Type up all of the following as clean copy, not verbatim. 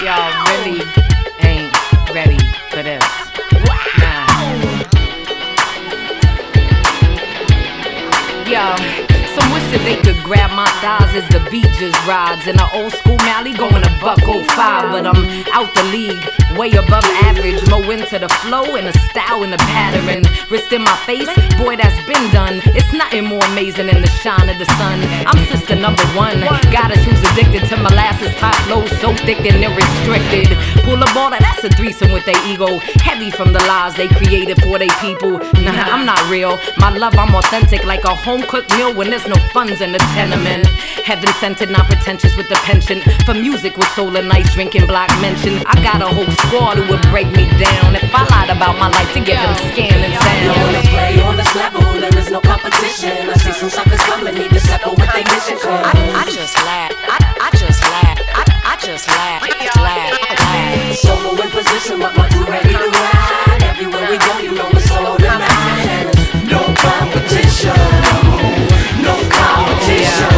Y'all really ain't ready for this. Nah. Yo, some wish that they could grab my thighs as the beat just rides. In an old school Mally going a $1.05, but I'm out the league, way above average. Mo into the flow and the style and the pattern. Wrist in my face, boy, that's been done. It's nothing more amazing than the shine of the sun. I'm sister number one, goddess who's addicted to molasses. Top flow so thick that they're restricted. Pull a baller, that's a threesome with their ego. Heavy from the lies they created for their people. Nah, I'm not real. My love, I'm authentic like a home-cooked meal when there's no funds in the tenement. Heaven-scented, not pretentious with the penchant for music with soul and nights, drinking black mention. I got a whole squad who would break me down if I lied about my life to get them scan and sound. Let's play on this level, there is no competition. I see some suckers coming, need to settle with their mission. I just laugh, I just laugh, I just laugh, laugh. Solo in position, but my crew ready to ride. Everywhere we go, you know it's all the night. No competition, no competition.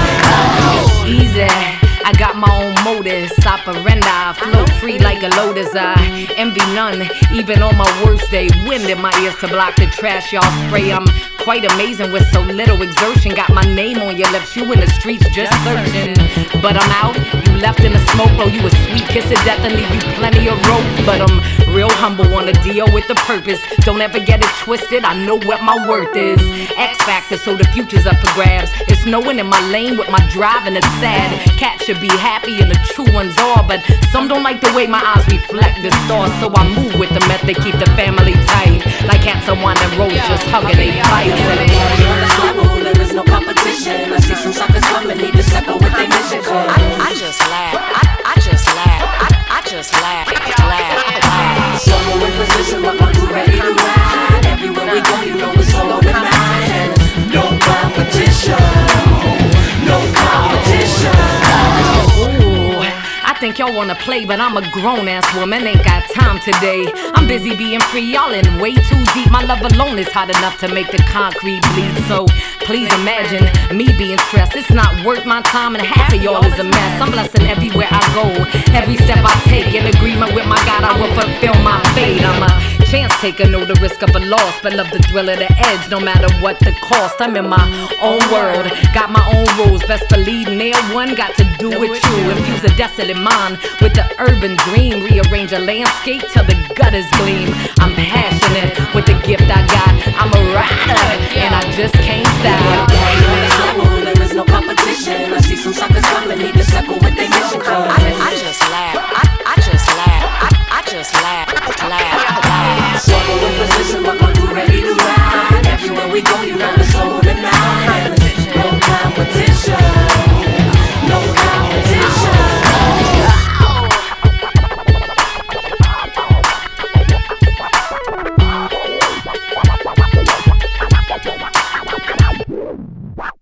Easy, I got my own modus operandi. Flow free like a lotus. I envy none, even on my worst day. Wind in my ears to block the trash y'all spray. I'm quite amazing with so little exertion. Got my name on your lips, you in the streets just searching. But I'm out, you left in the smoke. Blow you a sweet kiss of death and leave you plenty of rope. But I'm real humble on the deal with the purpose. Don't ever get it twisted, I know what my worth is. X Factor, so the future's up for grabs. It's snowing in my lane with my drive and it's sad. Cats should be happy and the true ones are, but some don't like the way my eyes reflect the stars. So I move with the method, keep the family tight. Like cats on winding roads, just hugging they bites. On this level, there is no competition. I see some suckers coming, need to settle with their mission. I just laugh, I just laugh, I just laugh, laugh. Solo in position, but my crew ready to ride. Everywhere we go, you know it's all the night. No competition, no competition. I think y'all wanna play, but I'm a grown-ass woman, ain't got time today. I'm busy being free, y'all in way too deep. My love alone is hot enough to make the concrete bleed. So please imagine me being stressed. It's not worth my time and half of y'all is a mess. I'm blessing everywhere I go. Every step I take in agreement with my God, I will fulfill my fate. I'm a chance taker, know the risk of a loss, but love the thrill of the edge no matter what the cost. I'm in my own world, got my own rules. Best believe nail one got to do with you. Infuse a desolate mind with the urban dream. Rearrange a landscape till the gutters gleam. I'm passionate with the gift I got. I'm a rider and I just can't stop. On this level, there is no competition. I see some suckers coming, need to settle with their mission. I just laugh, I just laugh, I just laugh, laugh. Solo in position, but my crew ready to ride. Everywhere we go, you know it's all the night. No competition, no competition. Wow.